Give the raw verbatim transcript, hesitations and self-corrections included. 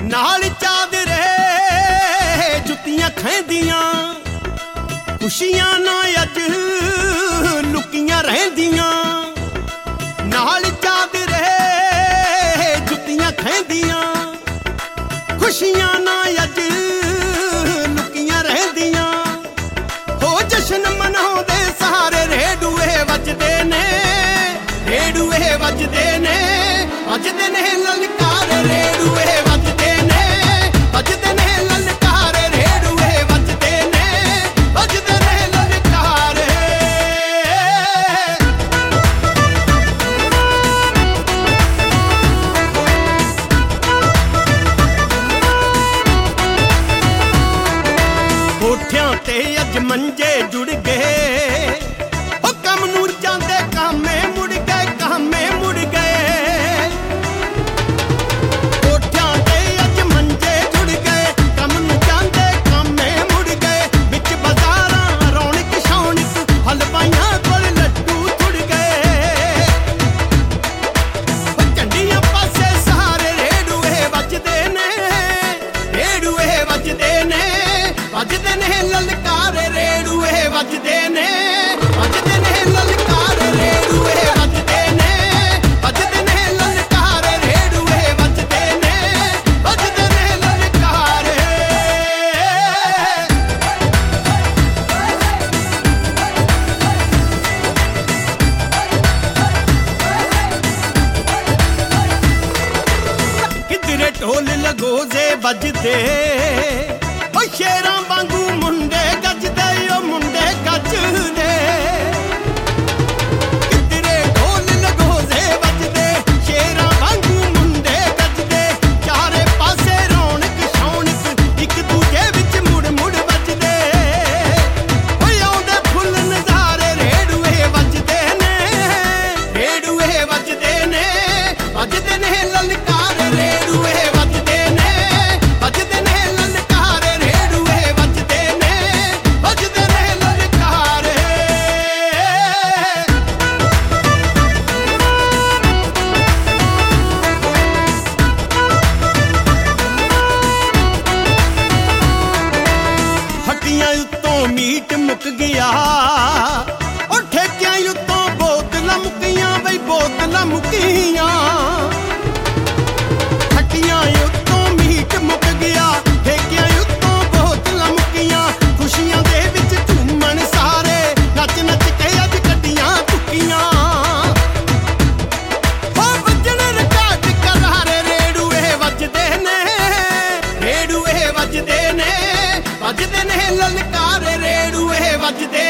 नाल चादरे जुत्तियां खैंदियां खुशियां ना अज लुकियां रहिंदियां नाल चादरे जुत्तियां खैंदियां खुशियां ना अज लुकियां रहिंदियां हो जश्न मनाउंदे सारे रेडूए वजदे ने रेडूए वजदे ने वजदे ने ललकार रेडूए वजदे ने वजदे ने ललकार रेडूए वजदे ने वजदे ने ललकार कोठियां ते अज मंजे जुड़ गए ओ कम नूर जांदे कामे मुड़ गए कामे मुड़ गए कोठियां ते अज मंजे जुड़ गए कम नूर जांदे कामे मुड़ गए बिच बाजारां रौनक शौनक हलवाइयां कोल लड्डू थुड़ गए ओ झंडियां पासे सारे रेडूए वजदे ने रेडूए वजदे ने वजदे ने ललकार रेडूए वजदे ने वजदे ने ललकार रेडूए वजदे ने वजदे ने ललकार रेडूए वजदे ने वजदे ने ललकार किधरे ढोल लगोजे बजदे ओ शेरां वांगू मुंडे गजदे ओ मुंडे गजदे किधरे ढोल लगोजे बजदे शेरां वांगू मुंडे गजदे चारे पासे रौनक शौनक इक दूजे विच मुड़ मुड़ वजदे ओ आउंदे फुੱਲ नज़ारे रेडूए वजदे ने रेडूए वजदे ने वजदे ने ललकार रेडूए वजदे ने वजदे ने ललकार रेडूए वजदे ने वजदे ने ललकार हट्टियां उत्तों मीट मुक गया और ठेकियां उत्तों बोतलां मुक्कियां बई बोतलां मुक्कियां हट्टियां उत्तों मीट मुक गया ठेकियां उत्तों बोतलां मुक्कियां खुशियां दे विच झूमण सारे नच नच के अज कड्डियां तुक्कियां हो वजन रिकार्ड करारे रेडूए वजदे ने रेडूए वजदे ने वजदे ने ललकार रेडूए वजदे